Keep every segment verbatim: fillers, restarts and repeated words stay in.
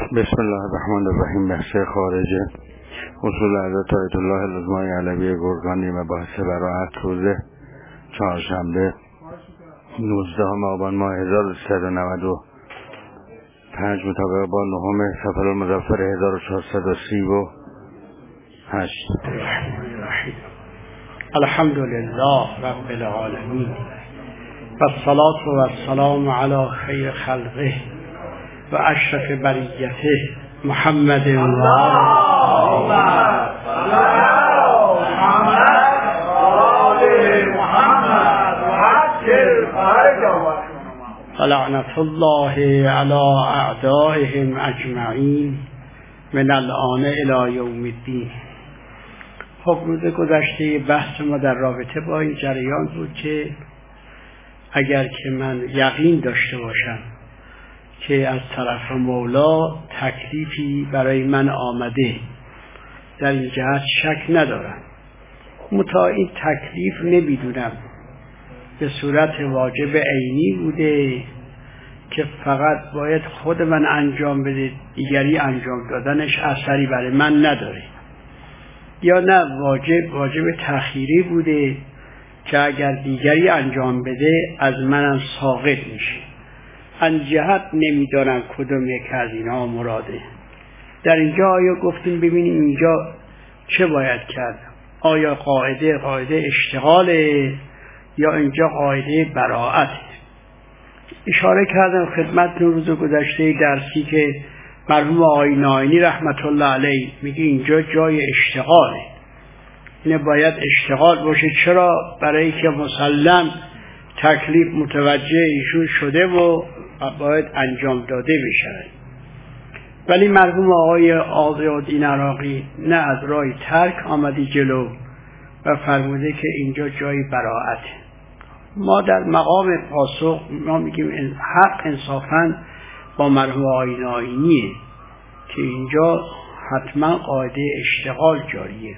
بسم الله الرحمن الرحیم. بحث خارجه اصول حضرت آیت الله العظمای علوی گرگانی مباحث براءت روز چهارشنبه نوزدهم آبان ماه هزار و سیصد و نود و پنج مطابق با نهم صفر المظفر هزار و چهارصد و سی و هشت. الحمد لله رب العالمین و الصلاة و السلام علی خیر خلقه و اشرف بریته محمد و اللهم صل علی محمد و عجل فرجهم لعنت الله علی اعدائهم اجمعین من الآن الی یوم الدین. خب روز گذشته بحث ما در رابطه با این جریان بود که اگر که من یقین داشته باشم که از طرف مولا تکلیفی برای من آمده، در این جهت شک ندارم، متا این تکلیف نمیدونم به صورت واجب عینی بوده که فقط باید خود من انجام بده، دیگری انجام دادنش اثری برای من نداره، یا نه واجب واجب تأخیری بوده که اگر دیگری انجام بده از منم ساقط میشه. ان جهت نمیدانم کدوم یک از اینا مراده. در اینجا آیا گفتیم ببینیم اینجا چه باید کرد؟ آیا قاعده قاعده اشتغاله یا اینجا قاعده براءت؟ اشاره کردم خدمتتون روز گذشته درسی که مرحوم آقای ناینی رحمت الله علیه میگه اینجا جای اشتغاله، اینه باید اشتغال باشه. چرا؟ برای که مسلم تکلیف متوجه ایشون شده و باید انجام داده بشه. ولی مرحوم آقای آزادین عراقی نه، از راه ترک آمدی جلو و فرموده که اینجا جای براءته. ما در مقام پاسخ ما میگیم حق انصافاً با مرحوم آقای ناینیه که اینجا حتما قاعده اشتغال جاریه،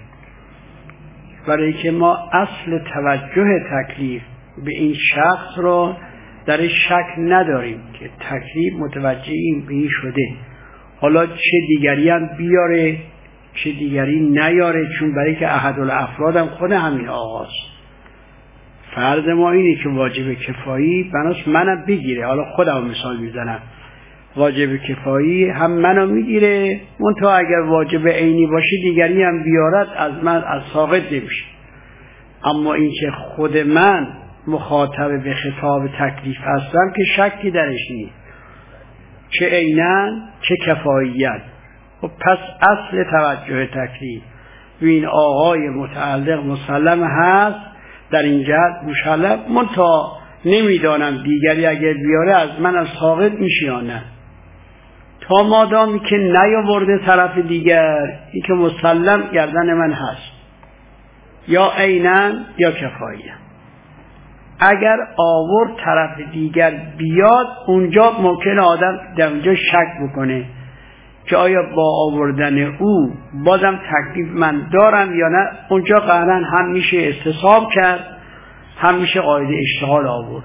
برای که ما اصل توجه تکلیف به این شخص رو در شک نداریم که تکلیف متوجه این به این شده. حالا چه دیگری هم بیاره چه دیگری نیاره، چون برای که احد الافراد هم خود همین آقاست. فرض ما اینه که واجب کفایی بناس منم بگیره. حالا خودم مثال میزنم، واجب کفایی هم منو میگیره، منتها اگر واجب عینی باشه دیگری هم بیارد از من از ساقط نمیشه. اما این که خود من مخاطب به خطاب تکلیف هستم که شکی درش نیست، چه عیناً چه کفاییاً. خب پس اصل توجه تکلیف و این آقای متعلق مسلم هست، در این جهت مسلم، منتها نمیدانم دیگری اگر بیاره از من از ساقط میشه یا نه. تا مادامی که نیاورده طرف دیگر، این که مسلم گردن من هست، یا عیناً یا کفاییاً. اگر آورد طرف دیگر بیاد، اونجا ممکن آدم در اونجا شک بکنه که آیا با آوردن او بازم تکلیف من دارم یا نه. اونجا قطعاً هم میشه استصحاب کرد، هم میشه قاعده اشتغال آورد.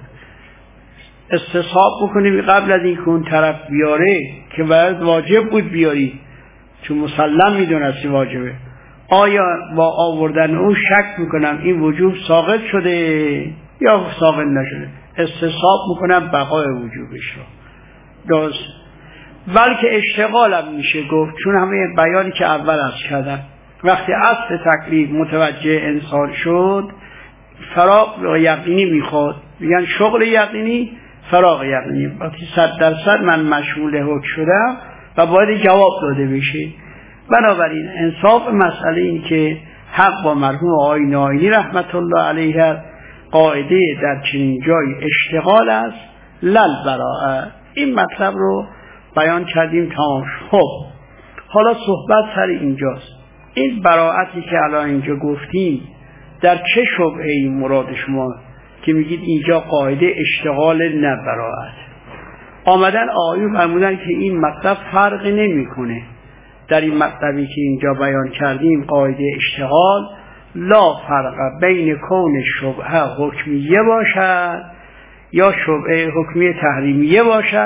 استصحاب بکنیم قبل از این که اون طرف بیاره که باید واجب بود بیاری، چون مسلم میدونستی واجبه. آیا با آوردن او شک میکنم این وجوب ساقط شده یا ساقط نشده، استصحاب میکنم بقای وجوبش رو. درست. بلکه اشتغالم میشه گفت، چون همه بیانی که اول از کردم وقتی اصل تکلیف متوجه انسان شد، فراغ یقینی میخواد، میگن شغل یقینی فراغ یقینی. وقتی صد درصد من مشمول حکم شدم و باید جواب داده بشه. بنابراین انصاف مسئله این که حق با مرحوم آقای ناینی رحمت الله علیه، قاعده در چنین جای اشتغال است لل براءه. این مطلب رو بیان کردیم تمام. خب حالا صحبت سر اینجاست. این براءتی که الان اینجا گفتیم در چه شبهه‌ای مراد شما که میگید اینجا قاعده اشتغال نه براءت؟ آمدن آیون فرمودن که این مطلب فرق نمیکنه. در این مطلبی که اینجا بیان کردیم قاعده اشتغال لا فرق بین کون شبهه حکمیه باشد یا شبهه حکمی تحریمیه باشد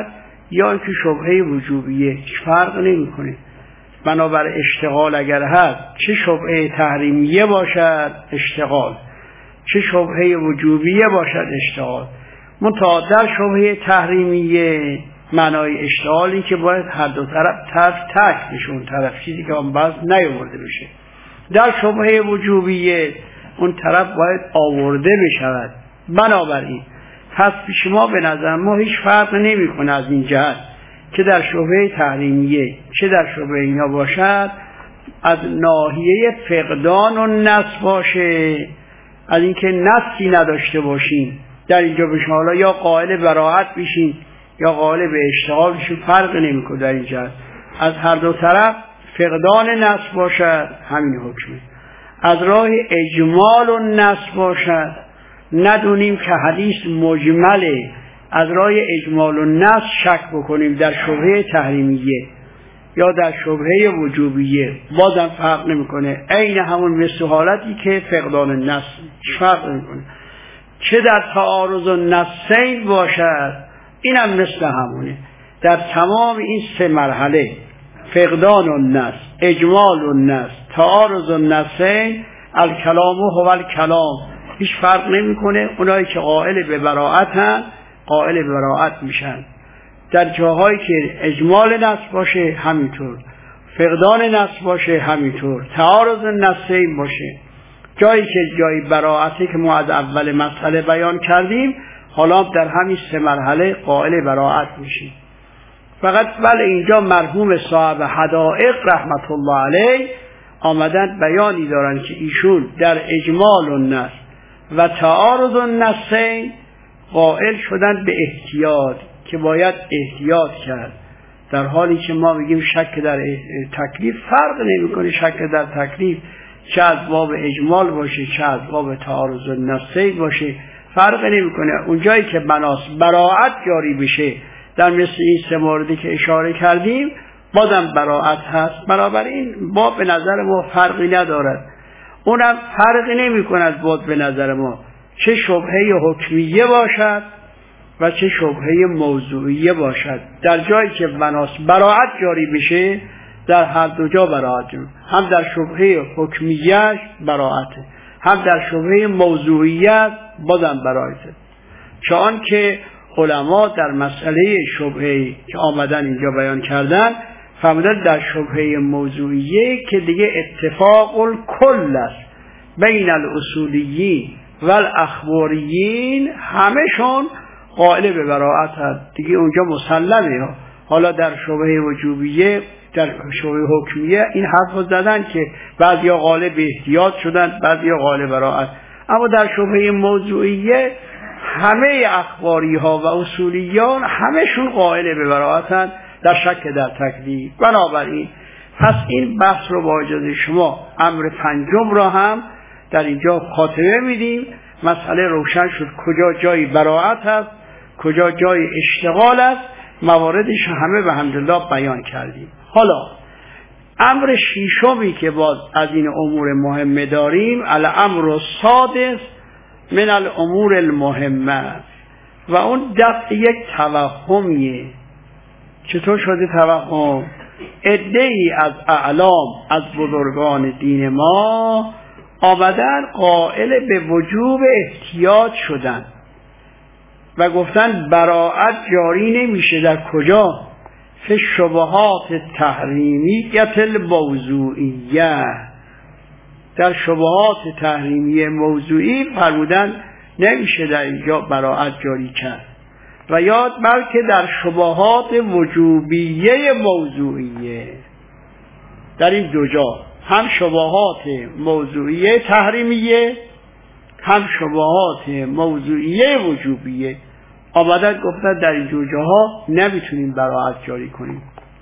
یا اینکه شبهه وجوبیه، هیچ فرق نمیکنه. بنابر اشتغال اگر هست، چه شبهه تحریمیه باشد اشتغال، چه شبهه وجوبیه باشد اشتغال. منتها در شبهه تحریمیه معنای اشتغالی که باید هر دو طرف طرف تک بشه، اون طرف چیزی که اون باز نیاورده بشه. در شبهه وجوبیه اون طرف باید آورده بشود. بنابراین پس پیش ما به نظر ما هیچ فرق نمی کنه از این جهت که در شبهه تحریمیه چه در شبهه اینا باشد، از ناحیه فقدان و نص باشه، از اینکه نصی نداشته باشین در اینجا بشین، حالا یا قائل براءت بشین یا قائل به اشتغال بشین، فرق نمی کنه. در اینجا از هر دو طرف فقدان نص باشد، همین حکمه. از راه اجمال و نص باشد، ندونیم که حدیث مجمله، از راه اجمال و نص شک بکنیم در شبهه تحریمیه یا در شبهه وجوبیه، بازم فرق نمیکنه، عین همون مثل حالتی که فقدان نص، فرق نمیکنه. چه در تعارض و نصین باشد، اینم مثل همونه. در تمام این سه مرحله، فقدان و نص، اجمال و نص، تعارض و نصین، الکلام هو الکلام، هیچ فرق نمیکنه. اونایی که قائل به براءت هستند قائل به براءت میشن. در جاهایی که اجمال نص باشه همینطور، فقدان نص باشه همینطور، تعارض نصین باشه. جایی که جایی براءتی که ما از اول مسئله بیان کردیم، حالا در همین سه مرحله قائل براءت میشیم. فقط بله اینجا مرحوم صاحب حدائق رحمت الله علیه آمدن بیانی دارن که ایشون در اجمال و نص و تعارض النصین قائل شدن به احتیاط، که باید احتیاط کرد، در حالی که ما میگیم شک در تکلیف فرق نمیکنه. شک در تکلیف چه از باب اجمال باشه چه از باب تعارض النصین باشه فرق نمیکنه. اونجایی که بناس براءت جاری بشه در مثل این سه موردی که اشاره کردیم بازم براءت هست. بنابراین باب به نظر ما فرقی ندارد، اونم فرقی نمی کند باب به نظر ما چه شبهه حکمیه باشد و چه شبهه موضوعیه باشد. در جایی که بناس براءت جاری بشه در هر دو جا براءت، هم در شبهه حکمیه براءته، هم در شبهه موضوعیت بازم براءته. چون که علما در مسئله شبهه که آمدن اینجا بیان کردن فرمودن در شبهه موضوعیه که دیگه اتفاق الکل است بین الاصولیین و الاخباریین، همشون قائل به براءت هست دیگه، اونجا مسلمه. حالا در شبهه وجوبیه در شبهه حکمیه این حرف زدن که بعضیا قائل به احتیاط شدن بعضیا قائل براءت، اما در شبهه موضوعیه همه اخباری ها و اصولیان همشون قائل به براءتن در شک در تکلیف. بنابراین پس این بحث رو با اجازه شما امر پنجم را هم در اینجا خاتمه میدیم. مسئله روشن شد کجا جای براءت هست کجا جای اشتغال است، مواردش همه به الحمدلله بیان کردیم. حالا امر ششمی که باز از این امور مهمه داریم، الامر السادس من الامور المهمه، و اون دفع یک توهمیه. چطور شده توهم؟ عده‌ای از اعلام از بزرگان دین ما آمدن قائل به وجوب احتیاط شدن و گفتن براءت جاری نمیشه. در کجا؟ فی شبهات تحریمیت الموضوعیه، در شبهات تحریمی موضوعی فرمودن نمیشه در اینجا براءت جاری کرد، و یاد بلکه در شبهات وجوبیه موضوعیه. در این دو جا هم شبهات موضوعیه تحریمیه هم شبهات موضوعیه وجوبیه آمدن گفتن در این دو جاها نمیتونیم براءت جاری کنیم.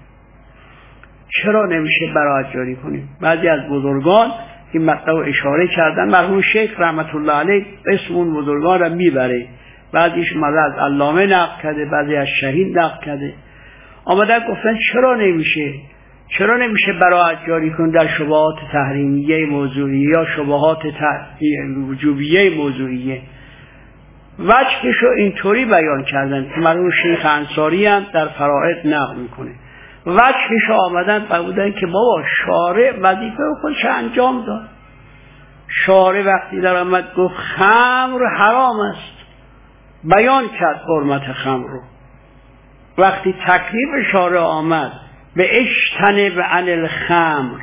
چرا نمیشه براءت جاری کنیم؟ بعضی از بزرگان این مطلب اشاره کردن، مرحوم شیخ رحمت الله علیه اسم اون بزرگان را میبره، بعضیش ماذا از علامه نقل کرده بعضی از شهید نقل کرده، آمدن گفتن چرا نمیشه چرا نمیشه براءت جاری کن در شبهات تحریمیه موضوعیه یا شبهات وجوبیه موضوعیه. وجهش رو اینطوری بیان کردن که مرحوم شیخ انصاری هم در فرائض نقل میکنه. وجهش رو آمدن بودن که بابا شارع وظیفه خودش انجام داد. شارع وقتی در آمد گفت خمر حرام است، بیان کرد حرمت خمر رو. وقتی تکلیف شارع آمد به اجتنب عن الخمر،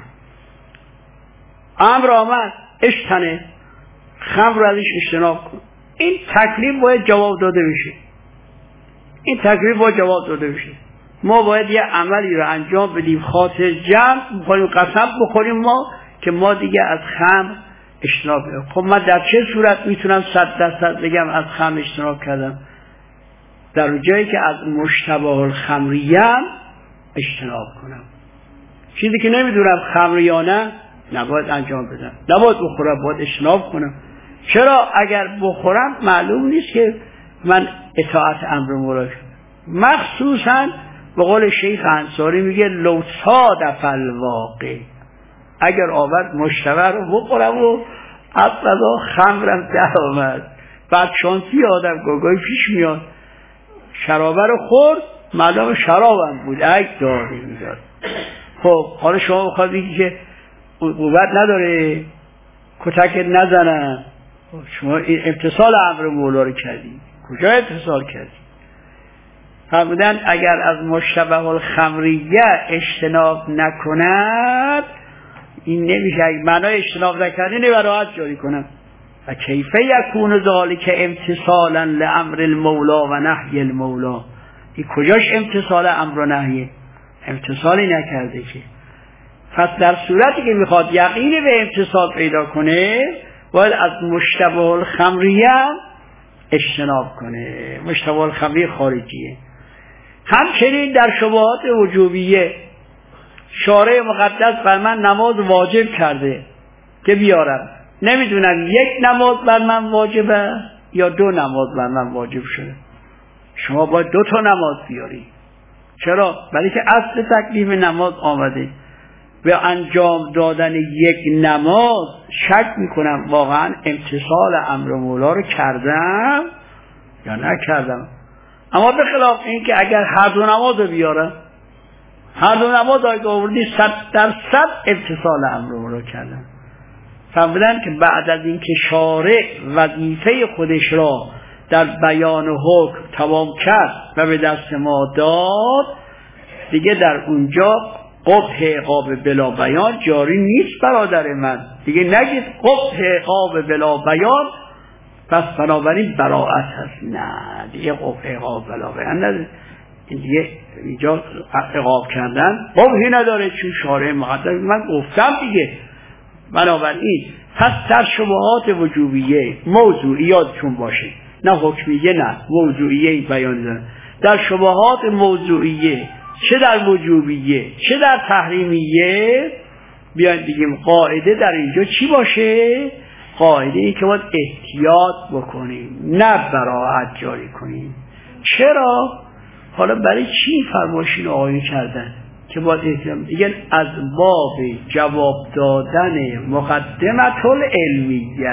امر آمد اجتنب خمر رو ازش اجتناب کن، این تکلیف باید جواب داده بشه. این تکلیف باید جواب داده بشه. ما باید یه عملی رو انجام بدیم خاطر جمع بخوریم، قسم بخوریم ما که ما دیگه از خمر اجتناب کنیم. خب من در چه صورت میتونم صد درصد بگم از خمر اجتناب کردم؟ در جایی که از مشتبه الخمریه اجتناب کنم. چیزی که نمیدونم خمر یا نه نباید انجام بدم، نباید بخورم، باید اجتناب کنم. چرا؟ اگر بخورم معلوم نیست که من اطاعت امر مولا شدم. مخصوصا به قول شیخ انصاری میگه لو صادف الواقع، اگر آورد مشتبه رو بخورم و از قضا خمرم در آمد، بعد شانسی آدم گاگای پیش میاد شرابه رو خورد، معلوم شرابم بود اگه داری میداد. خب حالا شما بخواد بگی که قوت نداره کتک نزنن، شما این امتصال امر مولا رو کردی، کجا امتصال کردی؟ فرمودن اگر از مشتبه الخمریه اجتناب نکند، این نمیشه، اگه معنای اجتناب نکردی نبراحت جاری کنم. و کیفه یکون ذالک امتصالا لامر المولا و نهی المولا، این کجاش امتصال امر و نهیه؟ امتصالی نکرده که. پس در صورتی که میخواد یقینی به امتصال پیدا کنه باید از مشتبه الخمریه اجتناب کنه، مشتبه الخمریه خارجیه. همچنین در شبهات وجوبیه شارع مقدس بر من نماز واجب کرده که بیارم، نمیدونم یک نماز بر من واجبه یا دو نماز بر من واجب شده، شما باید دو تا نماز بیاری. چرا؟ برای که اصل تکلیف نماز آمده. به انجام دادن یک نماز شک میکنم واقعا امتصال امر مولا رو کردم یا نکردم. اما به خلاف این که اگر هر دو نماز رو بیارم، هر دو نماز رو آوردی صد در صد امتصال امر مولا کردم. فهمیدن که بعد از این که شارع وظیفه خودش را در بیان حکم تمام کرد و به دست ما داد، دیگه در اونجا قبح عقاب بلا بیان جاری نیست برادر من. دیگه نگید قبح عقاب بلا بیان پس بنابراین براءت هست، نه دیگه قبح عقاب بلا بیان نداره. این دیگه اینجا عقاب کردن قبحی نداره چون شارع مقدس من گفتم دیگه. بنابراین پس در شبهات وجوبیه موضوعیات چون باشه، نه حکمیه نه موضوعیه بیان دارن. در شبهات موضوعیه چه در وجوبیه چه در تحریمیه بیاین بگیم قاعده در اینجا چی باشه؟ قاعده ای که باید احتیاط بکنیم نه براءت جاری کنیم. چرا؟ حالا برای چی فرمایشین آقایون کردن که باید احتیاط؟ دیگه از باب جواب دادن مقدمت العلمیه.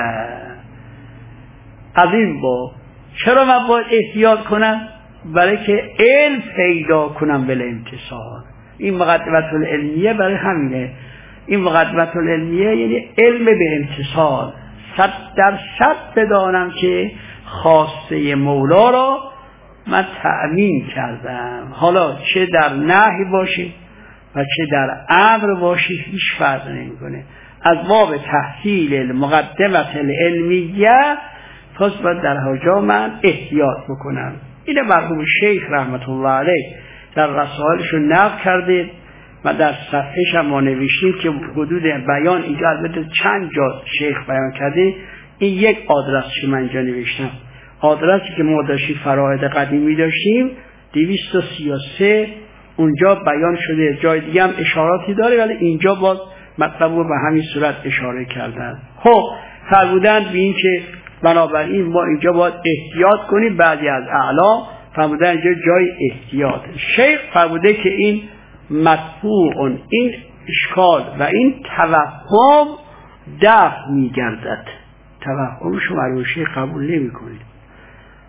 از این باب چرا من باید احتیاط کنم؟ برای که علم پیدا کنم بل امتصال. این مقدمت العلمیه برای همینه. این مقدمت العلمیه یعنی علم به امتصال، صد در صد بدانم که خواسته مولا را من تأمین کردم، حالا چه در نهی باشه و چه در امر باشه هیچ فرق نمیکنه. از باب تحصیل المقدمت العلمیه پس باید در هجا من احتیاط بکنم. این مرحوم شیخ رحمت الله علیه در رسائلش نقل کرده و در صفحهش هم ما نوشتیم که حدود بیان اینجا البته چند جا شیخ بیان کرده. این یک آدرس که من اینجا نوشتم، آدرسی که ما داشتیم فرائض قدیمی داشتیم دویست و سی و سه، اونجا بیان شده. جای دیگه هم اشاراتی داره ولی اینجا باز مطلب رو به همین صورت اشاره کردن. خب فرمودن به این که بنابراین ما اینجا باید احتیاط کنیم. بعضی از اعلام فرمودن اینجا جای احتیاط. شیخ فرموده که این مدفوع، این اشکال و این توهم دفع میگردد. توهم شما رو شیخ قبول نمی کنید.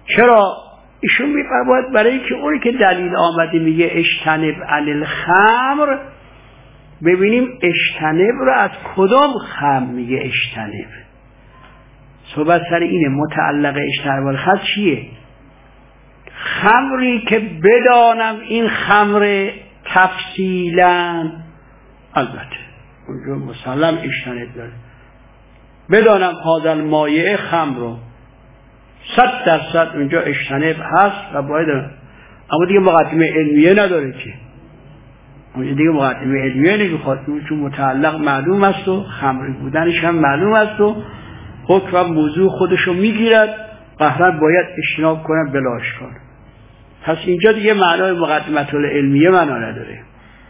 چرا؟ ایشون میفرماید برای که اونی که دلیل آمده میگه اجتنب عن الخمر، ببینیم اجتنب رو از کدام خمر میگه اجتنب. صحبت سر اینه متعلق اجتنب الخمر چیه؟ خمری که بدانم این خمر تفصیلا، البته اونجا مسلم اجتنب داره، بدانم هذا المایع خمر رو صد درصد اونجا اجتنب هست و باید، اما دیگه مقدمه علمیه نداره که، اونجا دیگه مقدمه علمیه نمیخواد چون متعلق معلوم است و خمری بودنش هم معلوم است و حکم موضوع خودشو میگیرد، قهرا باید اجتناب کنم بلا اشکال. پس اینجا دیگه معنای مقدمه العلمیه معنا نداره.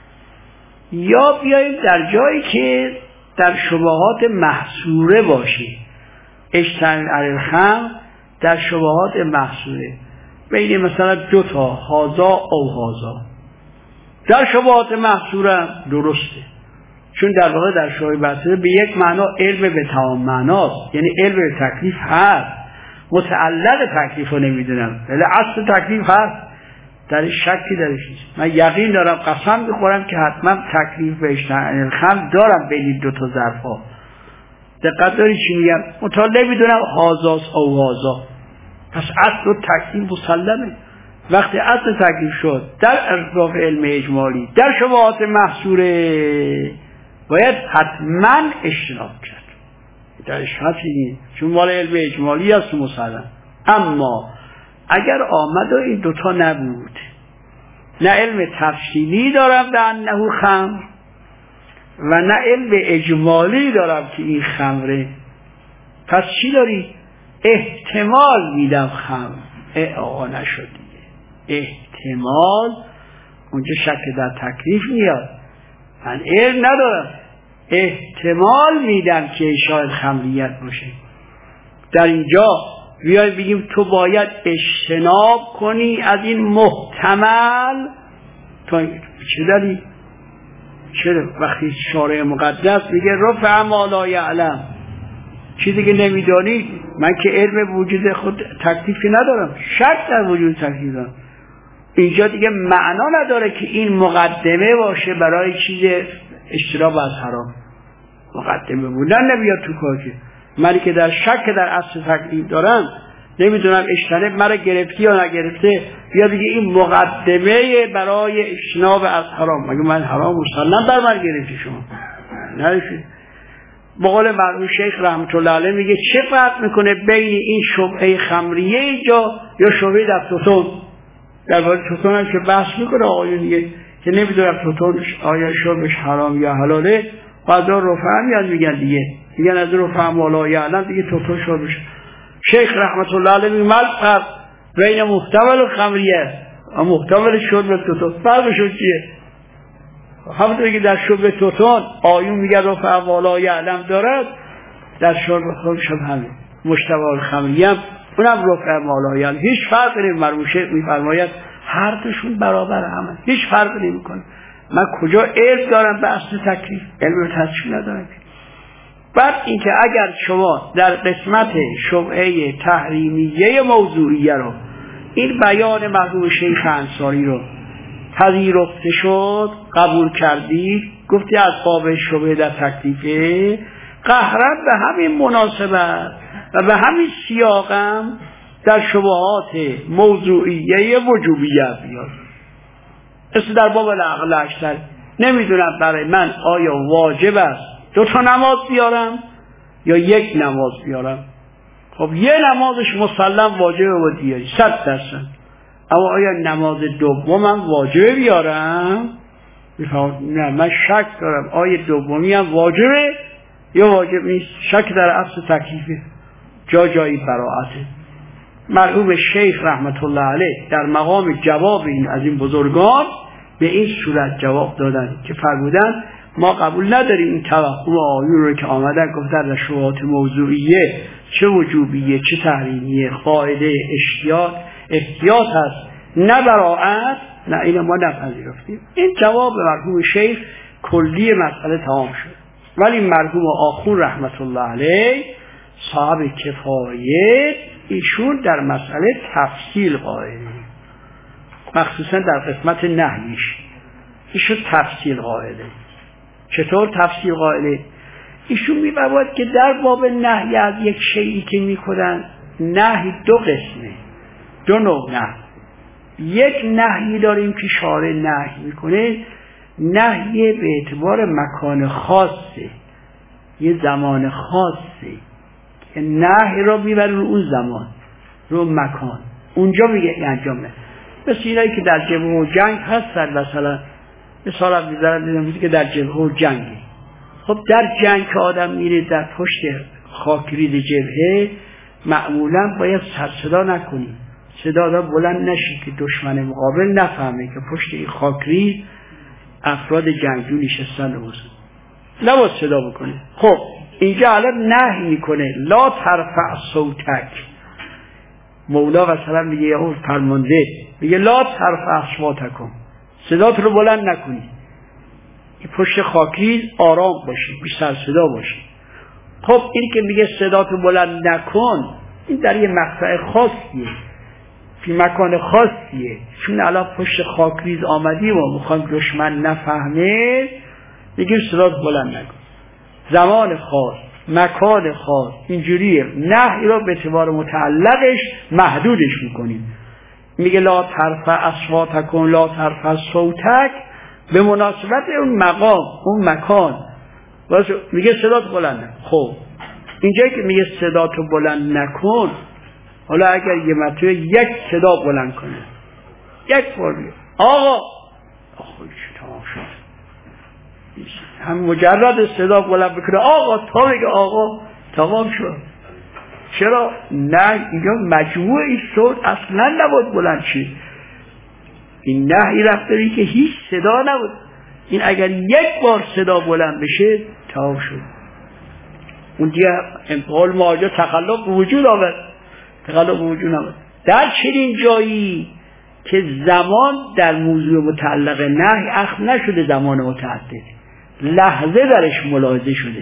یا بیاییم در جایی که در شبهات محصوره باشه، اجتنب عن الخمر در شبهات محصوره، بین مثلا دو تا هازا او هازا، در شبهات محصوره درسته، چون در واقع در شبهات محصوره به یک معنا علم به تمام معناست، یعنی علم به تکلیف هست، متعلق تکلیف رو نمیدونم ولی اصل تکلیف هست، در شکی درش نیست. من یقین دارم، قسم بخورم که حتما تکلیف به اجتناب الخمر دارم بین این دو تا ظرفا. دقت داری چی میگم؟ مطالعه میدونم هازاس او هازا، پس اصل و تکلیف مسلمه. وقتی اصل تکلیف شد در اطراف علم اجمالی در شبهات محصوره باید حتما اجتناب کرد، در شکی نیست، چون مال علم اجمالی است مسلم. اما اگر آمد و این دوتا نبود، نه علم تفصیلی دارم به انه خمر و نه علم اجمالی دارم که این خمره، پس چی داری؟ احتمال میدم خمر. آقا نشد دیگه، احتمال، اونجا شک در تکلیف میاد، من علم ندارم، احتمال میدم که شاید خمریت باشه. در اینجا بیای بگیم تو باید اجتناب کنی از این محتمل، تو چه داری؟ چرا؟ وقتی شارع مقدس میگه رفع ما لا یعلم، چیزی که نمیدانی، من که علم وجود خود تکلیفی ندارم، شک در وجود تکلیف دارم، اینجا دیگه معنا نداره که این مقدمه باشه برای چیز اجتناب از حرام. مقدمه بودن نمیاد تو کار که منی که در شک در اصل تکلیف دارم نمیدونم اجتناب مرا گرفتی یا نگرفته، بیا دیگه این مقدمه برای اجتناب از حرام، مگه من حرام مسلم بر من گرفتی شما نرفتی؟ بقول مرحوم شیخ رحمت الله علیه میگه چه فرق میکنه بین این شبهه خمریه اینجا یا شبهه در توتون؟ در واقع توتون هم که بحث میکنه آقایون دیگه که نمیدونم توتون آیا شربش حرام یا حلاله، بعدا رفع میاد میگن دیگه میگن از رفع مولا یعلم دیگه توتون شربش. شیخ رحمت الله علیه میگه مال فرق بین محتمل و خمریه و محتمل شرب توتون، فرقشون چیه؟ همونطوری که در شرب توتون آیون میگه رفع مولا یعلم دارد، در شرب خودش هم همین مشتبه خمریه هم اونم رفع مولا یعلم، هیچ فرقی نمی. مرحوم شیخ میفرماید هر دوشون برابر همه، هیچ فرقی نمیکنه. من کجا علم دارم به اصل تکلیف؟ علم به تصویر ندارم. بعد اینکه اگر شما در قسمت شبهه تحریمیه موضوعیه رو، این بیان مرحوم شیخ انصاری رو پذیرفته شد، قبول کردی، گفتی از باب شبهه در تکلیفه، قهرا به همین مناسبت و به همین سیاقم در شبهات موضوعیه وجوبیه بیاد. مثل در باب العقل اکثر نمیدونم برای من آیا واجب است دو تا نماز بیارم یا یک نماز بیارم. خب یه نمازش مسلم واجبه و دیگه صد درصد، اما آیا نماز دومم واجبه بیارم؟ نه، من شک دارم آیا دومی هم واجبه یا واجب نیست. شک در اصل تکلیفه، جا جایی براعته. مرحوم شیخ رحمت الله علیه در مقام جواب این از این بزرگان به این صورت جواب دادن که فرمودن ما قبول نداریم این توهم آیون رو که آمدن گفتن در شبهات موضوعیه چه وجوبیه چه تحریمیه قاعده احتیاط احتیاط هست نه براعت، نه اینو ما نپذیرفتیم. این جواب مرحوم شیخ کلی مسئله تمام شد. ولی مرحوم آخون رحمت الله علیه صاحب کفایت ایشون در مسئله تفصیل قائله، مخصوصا در قسمت نهیش ایشون تفصیل قائله. چطور تفصیل قائله؟ ایشون می‌فرماید که در باب نهی از یک شیئی که میکنن، نهی دو قسمه، دو نوع نهی. یک نهی داریم که شارع نهی میکنه، نهی به اعتبار مکان خاصه، یه زمان خاصه که نهی را میبره رو اون زمان، رو مکان، اونجا میگه انجام نه. مثل اینایی که در جبهه و جنگ هستن، مثلا مثال هم میذارم دیدم که در جبهه و جنگی. خب در جنگ که آدم میره در پشت خاکریز جبهه، معمولا باید سر صدا نکنی، صدا دا بلند نشی که دشمن مقابل نفهمه که پشت این خاکریز افراد جنگجو نشستن رو بزن، نباید صدا بکنه. خب اینجا الان نهی میکنه لا ترفع صوتک. مولا مثلا میگه یا فرمانده میگه لا ترفع اصواتکم، صدات رو بلند نکنی، پشت خاکریز آرام باشی، بی سر صدا باشی. خب این که میگه صدات رو بلند نکن، این در یه مقطع خاصیه، فی مکان خاصیه، چون الان پشت خاکریز آمدی و میخوام دشمن نفهمه، میگیم صدات بلند نکن. زمان خاص، مکان خاص، اینجوریه. نهی رو به اعتبار متعلقش محدودش میکنیم. میگه لا ترفع اصواتکم لا ترفع صوتک، به مناسبت اون مقام، اون مکان میگه صدات بلند نکن. خب اینجایی که میگه صدات رو بلند نکن، حالا اگر یه مرتبه یک صدا بلند کنه، یک بار میگه آقا، آخوی چه تمام شد، هم مجرد صدا بلند بکنه آقا، تا میگه آقا تمام شد. چرا؟ نه، اینجا مجموع این صوت اصلا نبود بلند شد. این نهی رفتاری که هیچ صدا نبود، این اگر یک بار صدا بلند بشه تمام شد. اون دیگه انقال ماجا تقلب وجود آورد، تقلب وجود آورد. در چنین جایی که زمان در موضوع متعلق نهی اخذ نشده، زمان متعدد، لحظه درش ملاحظه شده،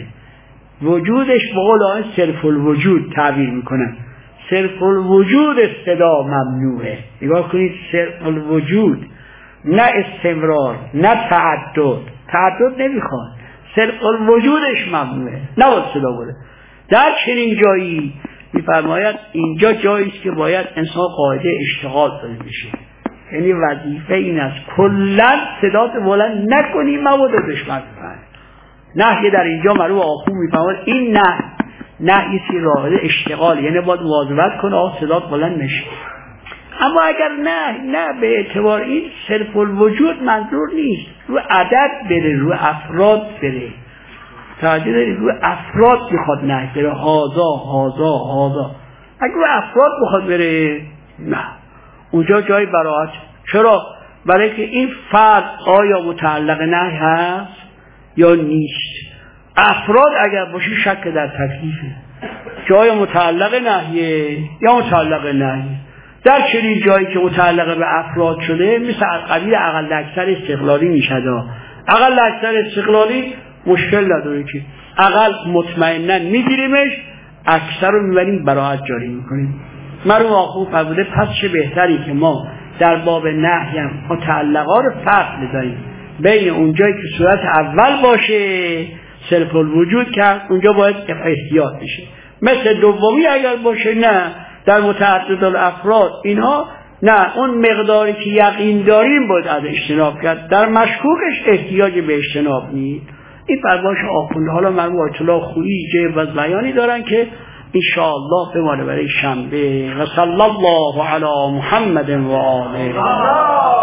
وجودش به قول آن صرف الوجود تعبیر میکنن. صرف الوجود صدا ممنوعه. نگاه کنید، صرف الوجود، نه استمرار، نه تعدد. تعدد نمیخواد، صرف الوجودش ممنوعه، نباید صدا بوده. در چنین جایی میفرماید اینجا جایی است که باید انسان قاعده اشتغال داده بشه، یعنی وظیفه این است کلا صدات بلند نکنی مبادا دشمن بفهمه. نهی در اینجا مرو آخو میفرماید این نه نهی سی قاعده اشتغال، یعنی باید مواظبت کنه آخو صدات بلند نشه. اما اگر نه نه به اعتبار این صرف الوجود منظور نیست، رو عدد بره، رو افراد بره، توجه داری، رو افراد میخواد نه بره، هازا هازا هازا. اگر رو افراد میخواد بره، نه، اونجا جای براعت. چرا؟ برای که این فرد آیا متعلق نه هست یا نیست. افراد اگر باشه شک در تکلیفه، جای متعلق نهیه یا متعلق نهیه. در چنین جایی که متعلق به افراد شده، مثل قبیل اقل اکثر استقلالی میشد. اقل اکثر استقلالی مشکل نداره که اقل مطمئنن میگیریمش، اکثر رو میبریم براعت جاری میکنیم. مرحوم آخو فرموده پس چه بهتری که ما در باب نهی هم متعلقا رو فرق بذاریم بین اونجایی که صورت اول باشه صرف الوجود کرد، اونجا باید احتیاط بشه. مثل دومی اگر باشه نه، در متعدد الافراد اینها نه، اون مقداری که یقین داریم باید از اجتناب کرد، در مشکوکش احتیاج به اجتناب نیست. این فرمایش آخونده. حالا مرحوم آیت الله خویی جیب و بیانی دارن که انشاءالله بمانه برای شنبه. و صلی الله علی محمد و آله.